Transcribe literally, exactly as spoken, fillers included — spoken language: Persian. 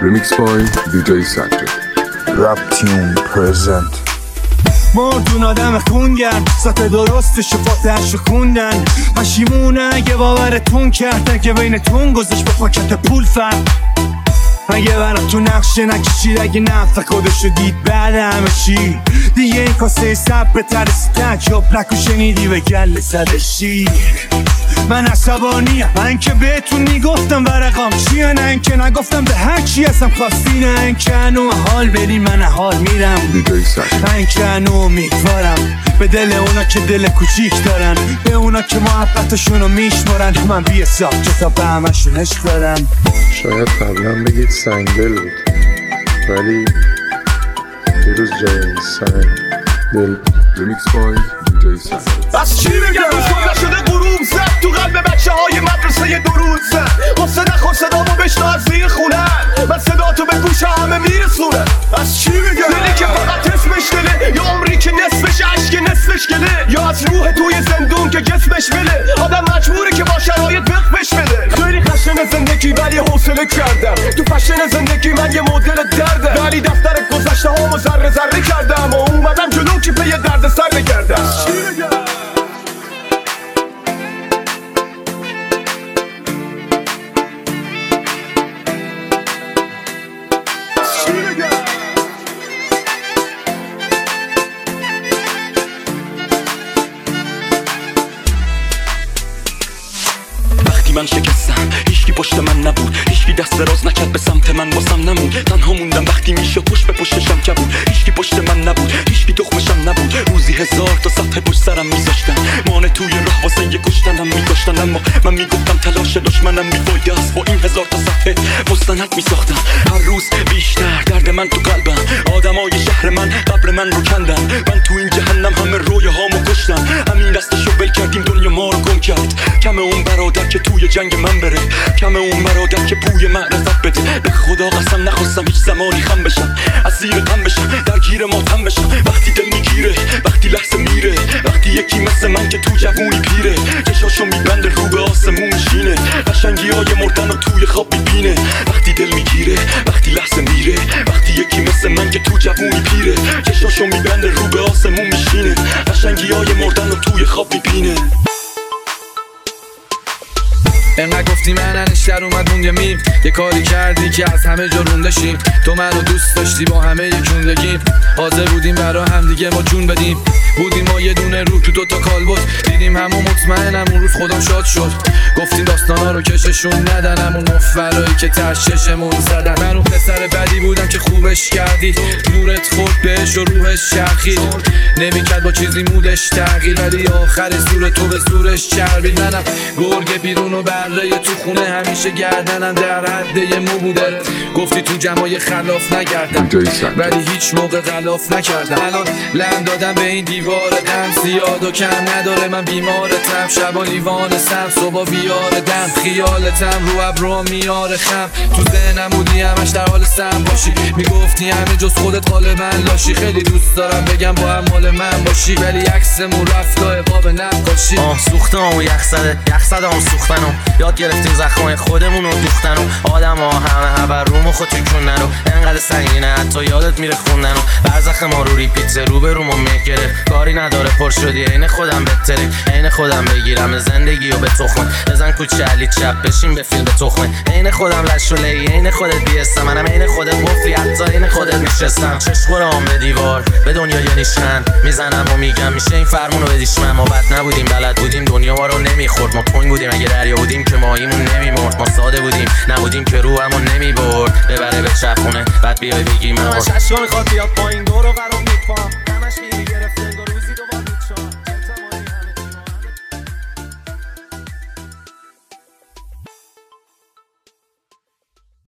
Remix by دی جی سجاد. رپ تیون پرزنت. مردون آدم خونگن سطح درستش فاتحش خوندن پشیمونه اگه باورتون کردن که بینتون گذاشت به پاکت پول فرق اگه برات تو نقشه نکشید اگه نفت خودشو دید بعد همه چی دیگه این کاسه سب به ترسی تکیاب نکو شنیدی به گل سرشی من عصبانیم من که بهتون میگفتم ورقام چیه نه اینکه نگفتم به هر چی هستم خواستی نه اینکه انو حال بریم من حال میرم دی جی سجاد. من که انو امیدوارم به دل اونا که دل کوچیک دارن به اونا که محبتشونو میشمارن من بی حساب کتاب به همشون عشق دارم. شاید قبلا بگید سنگدل بود ولی یه روز جای سنگ دل. Remix by دی جی سجاد. از چی بگم روز شده غروب زد تو قلب بچه های مدرسه درود زد قصه نخور صدامو بشنو از زیر خونن من صدا تو به گوش همه میرسونن. از چی بگم دلی که فقط اسمش دله یا عمری که نصفش عشق نصفش گله یا از روح توی زندون که جسمش بله آدم مجبوره که با شرایط وقفش بده. خیلی خشن زندگی ولی حوصله کردم تو فشن زندگی من یه مدل دردم ولی دفتر گذشته هامو ذره ذره کردم و اومدم جلو که به یه درد سر بگردم. چی بگم من شکستم هیچکی پشت من نبود هیچکی دست دراز نکرد به سمت من واسم نمود تنها موندم وقتی میشه پشت به پشتشم کبود هیچکی پشت من نبود هیچکی تخمشم نبود روزی هزار تا صفحه پشت سرم میذاشتن مانه توی راه واسه یه کشتنم میگاشتن اما من میگفتم تلاش دشمنم میفایده است با این هزار تا صفحه مستند میساختم هر روز بیشتر درد من تو قلبم آدمای شهر من قبر من رو کندن من تو این جهنم همه رویاهامو کشتم همین دستشو ول کردیم دنیا ما رو گم کرد کم اون برادر که توی جنگ من بره کم اون برادر که بوی معرفت بده به خدا قسم نخواستم هیچ زمانی خم بشم از زیر غم بشم درگیر ماتم بشم وقتی دل میگیره وقتی لحظه میره وقتی یکی مثل من که تو جوونی پیره چشاشو میبنده رو به آسمون میشینه قشنگی های مردن و توی خواب میبینه وقتی دل میگیره وقتی لحظه میره وقتی یکی مثل من که تو جوونی پیره چشاشو میبنده رو به آسمون میشینه قشنگی های مردن و توی خواب میبینه. انقدر گفتی من انشتر اومد موند یه میم یه کاری کردی که از همه جا رونده شیم تو منو دوست داشتی با همه یکوندگیم حاضر بودیم برا هم دیگه ما جون بدیم بودیم ما یه دونه روح تو دوتا کال بود دیدیم همون مطمئنم اون روز خودم شاد شد گفتیم داستانا رو کششون ندنم اون مفرایی که ترششمون زدن من اون پسر بدی بودم که خوبش کردی نورت خورد بهش و روحش چرخید نمیکرد با چیزی مودش تغییر ولی آخر زور تو به زورش چربید منم گرگ بیرون و بره تو خونه همیشه گردنم در حد یه مو بوده گفتی تو جمعای خلاف نگردم ولی هیچ موقع غلاف نکردم الان لم دادم به این دیوار دم زیاد و کم نداره من بیمارتم شبا لیوان سم صبح بیار دم خیالتم رو ابرو میاره خم تو ذهنم بودی همش در حال سم باشی میگفتی همه جز خودت قال من لاشی خیلی دوست دارم بگم با هم مال من باشی ولی عکسمون رفت لای باب نقاشی آه سوختم و یخ زده یخ زده هم سوختنم یاد گرفتیم زخمای خودمون رو دوختن و آدم ها همه هبر روم و خود کنن و انقدر سنگینه حتی یادت میره خوندن و برزخ ما رو ریپیت رو به رومو میگرفت کاری نداره پر شدی عین خودم بهتره عین خودم بگیرم زندگی و به تخمه بزن کوچه علی چپ بشین به فیلم تخمه عین خودم لشوله عین خودت بیستم منم عین خودت مفری حتی عین خودت میشستم چشم به دیوار به دنیا یه نیشن میزنم و میگم میشه این فرمونو بدیش من ما بد نبودیم بلد بودیم دنیا ما رو نمیخورد ما تنگ بودیم اگه دریا بودیم که ماهیمون نمیمرد ما ساده بودیم نبودیم که روحمون نمیبرد ببره به چرخونه بعد بیای بگی من چشم میخواد بیاد پایین دور رو قرار میکنم